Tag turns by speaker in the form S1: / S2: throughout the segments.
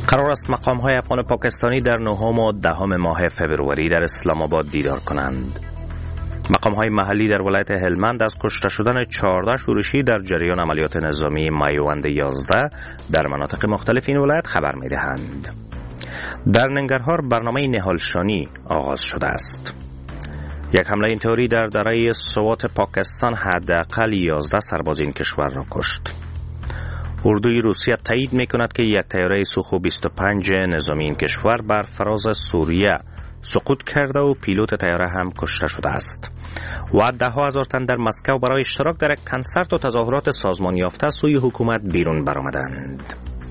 S1: قرار است مقام‌های افغان پاکستانی در 9 و 10 ماه فبروری در اسلام آباد دیدار کنند. مقام‌های محلی در ولایت هلمند از کشته شدن 14 شورشی در جریان عملیات نظامی مایوند 11 در مناطق مختلف این ولایت خبر می‌دهند. در ننگرهار برنامه نهالشانی آغاز شده است. یک حمله اینطوری در دره سوات پاکستان حداقل 11 سرباز این کشور را کشت. اردوی روسیه تایید می‌کند که یک طیاره سوخو 25 نظامی این کشور بر فراز سوریه سقوط کرده و پیلوت طیاره هم کشته شده است. و 10,000 تن در مسکو برای اشتراک در یک کنسرت و تظاهرات سازمان یافته سوی حکومت بیرون برآمدند.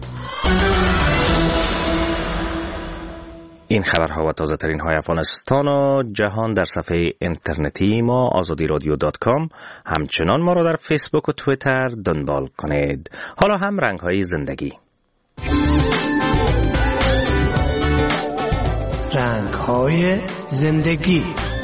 S1: این خبرها و تازه ترین های افغانستان و جهان در صفحه اینترنتی ما azadiradyo.com. همچنان ما را در فیسبوک و توییتر دنبال کنید. حالا هم رنگ های زندگی.
S2: رنگ های زندگی.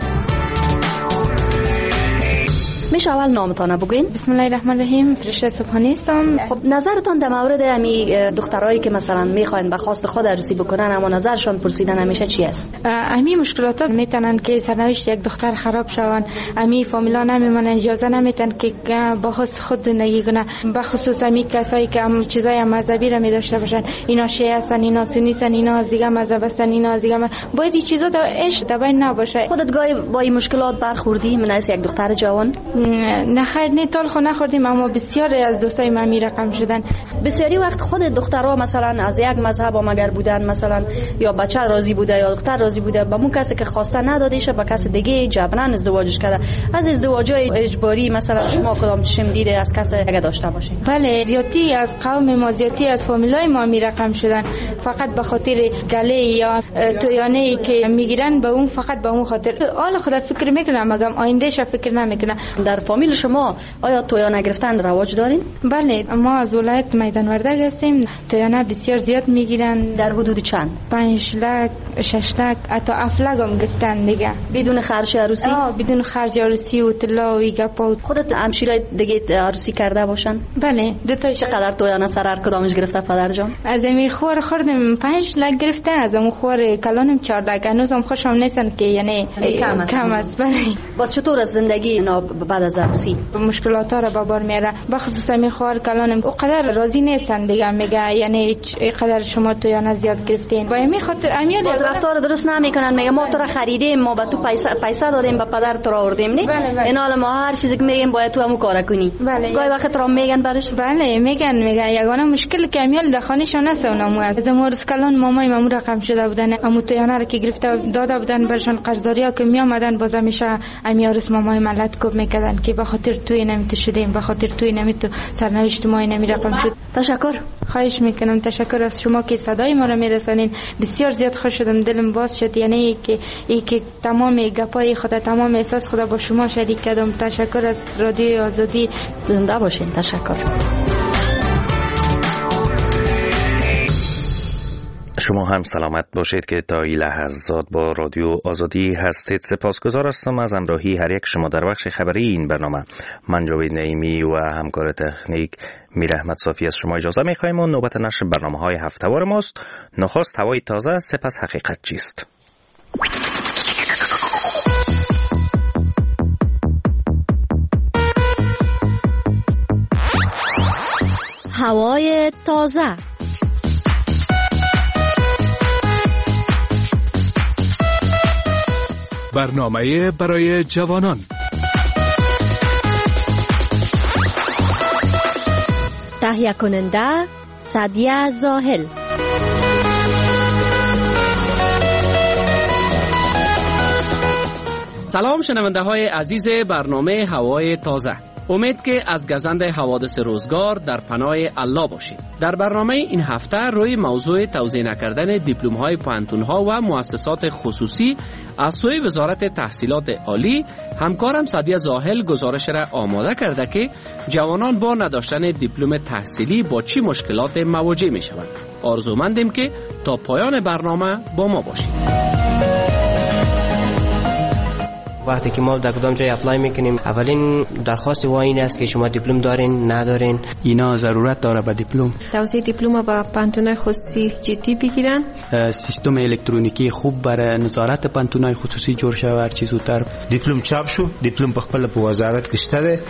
S3: میشه اول نامتان بگوین؟
S4: بسم الله الرحمن الرحیم. فرشته صبحانی هستم.
S3: خب نظرتان در مورد امی دخترایی که مثلا میخواین به خواست خود عروسی بکنن اما نظرشون پرسیدن همیشه چی است؟
S4: امی مشکلات میتونن که سرنوشت یک دختر خراب شون. امی فامیلا نمیمونن، اجازه نمیتن که با خود زندگی کنه. به خصوص امی کسایی که چیزای مذهبی را میداشته باشن، اینا شیعه هستن، اینا سنی هستن، اینا از دیگه مذهب هستن، اینا از دیگه باید این چیزا در عشق بین نباشه.
S3: خودت گاهی با این مشکلات برخوردی؟ من از یک دختر جوان؟
S4: نه خیر، نه تال خو نخوردیم، اما بسیاری از دوستای من می رقم شدن.
S3: بسیاری وقت خود دخترها مثلا از یک مذهب مگر بودن، مثلا یا بچه راضی بوده یا دختر راضی بوده، با اون کسی که خواسته ندادیشه با کس دیگه جبران ازدواجش کرده. از ازدواجای اجباری مثلا شما کدام چشم دیده از کسی اگه داشته باشین؟
S4: بله، زیادی از قوم ما، زیادی از فامیلای ما می رقم شدن فقط به خاطر گله یا تویانه که میگیرن، به اون فقط به اون خاطر. حالا خدا فکر میکنم، مگم آیندهش فکر نمیکنم.
S3: در فامیل شما آیا تویانه گرفتن رواج دارین؟
S4: بله، ما از ولایت میدان وردگ هستیم. تویانه بسیار زیاد میگیرن.
S3: در حدود چند؟
S4: 5 لک، 6 لک، حتی 7 لک هم گرفتن دیگه.
S3: بدون خرج عروسی؟
S4: بدون خرج عروسی و طلا و گپا.
S3: خودت همشیرای دیگه عروسی کرده باشن؟
S4: بله، دو تا.
S3: چقدر تویانه سر هر کدامش گرفته پدر جان؟
S4: از امی خور خوردم 5 لک گرفته، از اون خور کلانم 4 لک. هنوزم خوشم نیستن که یعنی کم است. بله.
S3: باز چطور از زندگی اینا بعد از عروسی
S4: مشکلات ها را به بار میاره؟ بخصوص می خواهر کلانم اونقدر راضی نیستن دیگه، میگه یعنی اینقدر شما تو یا زیاد گرفتین. با همین خاطر امیال
S3: باز رفتار درست نمیکنن، میگه ما تو را خریدیم، ما به تو پیسه دادیم، به پدر تو را آوردیم. نه
S4: بله.
S3: اینا ما هر چیزی که میگیم باید تو همو کار کنی.
S4: بله.
S3: گاهی وقت را میگن برش؟
S4: بله میگن یگانه مشکل که امیال در خانهشون است اونمو از امروز کلان مامای مامو رقم شده بودن، امو تو یانا را که گرفته داده بودن برشون قرضداریا که می اومدن، باز میشه امیارس مامای ملت کوب میکردن که به خاطر توی نمیت شدیم، به خاطر توی نمیت سرنوشت ما نمی رقم شد.
S3: تشکر.
S4: خواهش میکنم. تشکر از شما که صدای ما را میرسانین. بسیار زیاد خوش شدم، دلم باز شد. یعنی که تمام گپای خدا، تمام احساس خدا با شما شریک کردم. تشکر از رادیو آزادی.
S3: زنده باشین. تشکر.
S1: شما هم سلامت باشید که تا این لحظات با رادیو آزادی هستید. سپاسگزار هستم از همراهی هر یک شما در بخش خبری این برنامه. من جاوید نعیمی و همکار تکنیک میر احمد صافی از شما اجازه می‌خوایم و نوبت نشر برنامه‌های هفته‌وار ماست. نخست هوای تازه، سپس حقیقت چیست.
S3: هوای تازه.
S5: برنامه برای جوانان.
S3: تهیه کننده سعدیه زاهل.
S6: سلام شنونده های عزیز برنامه هوای تازه. امید که از گزند حوادث روزگار در پناه الله باشید. در برنامه این هفته روی موضوع توزیع نکردن دیپلم‌های پوهنتون‌ها و مؤسسات خصوصی از سوی وزارت تحصیلات عالی همکارم سعدیه زاهل گزارش را آماده کرده که جوانان با نداشتن دیپلم تحصیلی با چی مشکلات مواجه می‌شوند. آرزومندیم که تا پایان برنامه با ما باشید.
S7: وقتی که ما در کدام جای اپلای میکنیم اولین درخواست ما این است که شما دیپلم دارین ندارین.
S8: اینا ضرورت داره به دیپلم.
S9: توسعه دیپلم با پانتونای خصوصی جدی بگیرن.
S8: سیستم الکترونیکی خوب برای نظارت پانتونای خصوصی جوړ شوی هر چیز زودتر.
S2: دیپلم چاپ شو، دیپلم په خپل په وزارت کې شته ده.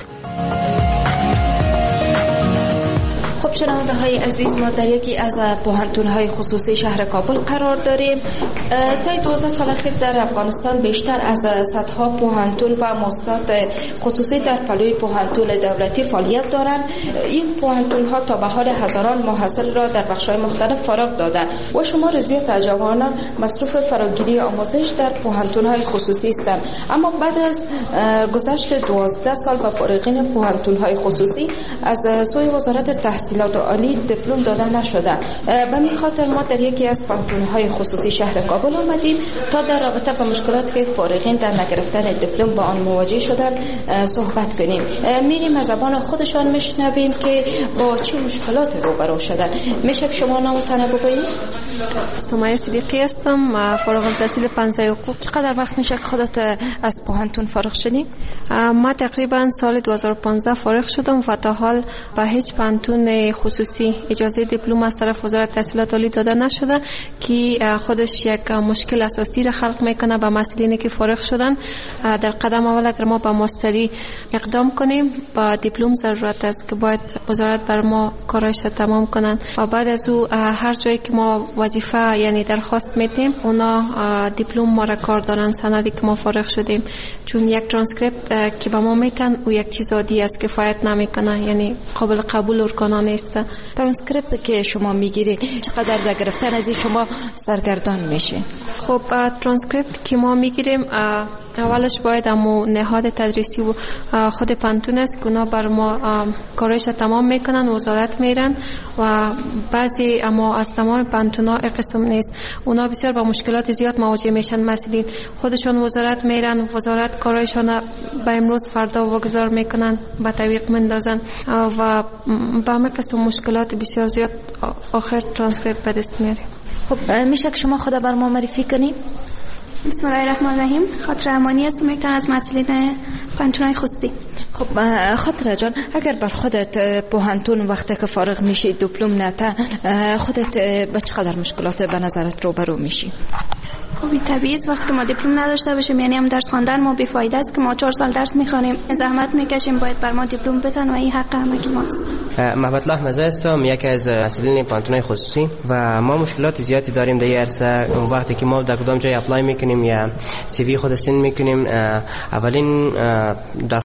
S10: خب شنونده های عزیز، ما در یکی از پوهنتون های خصوصی شهر کابل قرار داریم. طی 12 سال اخیر در افغانستان بیشتر از صدها پوهنتون و مؤسسات خصوصی در پلوی پوهنتون دولتی فعالیت دارند. این پوهنتون ها تا به حال هزاران محصل را در بخش های مختلف فراغ دادند و شمار زیاد از جوانان مصروف فراگیری آموزش در پوهنتون های خصوصی هستند. اما بعد از گذشت 12 سال به فارغین پوهنتون های خصوصی از سوی وزارت تحصیلات عالی دیپلم داده نشده. به این خاطر ما در یکی از پانتون‌های خصوصی شهر کابل آمدیم تا در رابطه با مشکلاتی که فارغین در نگرفتن دیپلم با آن مواجه شدن صحبت کنیم. میریم از زبان خودشان میشنویم که با چه مشکلاتی روبرو شدن. میشه که شما نامتون بگویید؟
S9: سمیه صدیقی هستم، فارغ التحصیل پنجه حقوق.
S10: چقدر وقت میشه که خودت از پوهنتون فارغ شدی؟
S9: ما تقریبا سال 2015 فارغ شدم و تا حال به هیچ پانتون خصوصی اجازه دیپلم از طرف وزارت تحصیلات عالی داده نشده که خودش یک مشکل اساسی را خلق میکنه به مسئولینی که فارغ شدن. در قدم اول اگر ما با ماستری اقدام کنیم با دیپلم ضرورت است که باید وزارت بر ما کارش را تمام کنن و بعد از او هر جایی که ما وظیفه یعنی درخواست میتیم اونا دیپلم ما را کار دارن، سندی که ما فارغ شدیم. چون یک ترانسکریپت که به ما میتن او یک چیز عادی است، کفایت نمیکنه، یعنی قابل قبول ارکانا نیست.
S10: ترانسکریپت که شما میگیرید چقدر در گرفتن از این شما سرگردان میشه؟
S9: خب ترانسکریپت که ما میگیریم اولش باید امو نهاد تدریسی و خود پانتون است که اونا بر ما کارش تمام میکنن، وزارت میرن و بعضی اما از تمام پانتونا قسم نیست. اونا بسیار با مشکلات زیاد مواجه میشن. مثلا خودشون وزارت میرن، وزارت کارایشان به امروز فردا واگذار میکنن، به تعویق میندازن و با همه قسم مشکلات بسیار زیاد آخر ترانسکریپت به دست میاره.
S10: خب میشه که شما خود بر ما معرفی کنید؟
S11: بسم الله الرحمن الرحیم. خاطر امانی هستم، یکتن از مسئولین پانتونای خصوصی.
S10: خب خاطر جان، اگر بر خودت پوهنتون وقتی که فارغ میشی دیپلم نته، خودت به چقدر مشکلات به نظرت روبرو میشی؟
S11: خب طبیعی است وقتی که ما دیپلم نداشته باشیم، یعنی هم درس خواندن ما بی‌فایده است که ما 4 سال درس میخوانیم، زحمت میکشیم، باید بر ما دیپلم بدن و این حق همگی ماست.
S7: محمد الله مزه هستم، یکی از مسئولین پانتونای خصوصی و ما مشکلات زیادی داریم در عرصه. وقتی که ما در کدام جای اپلای میکنیم یا سی وی خود سند میکنیم، اولین در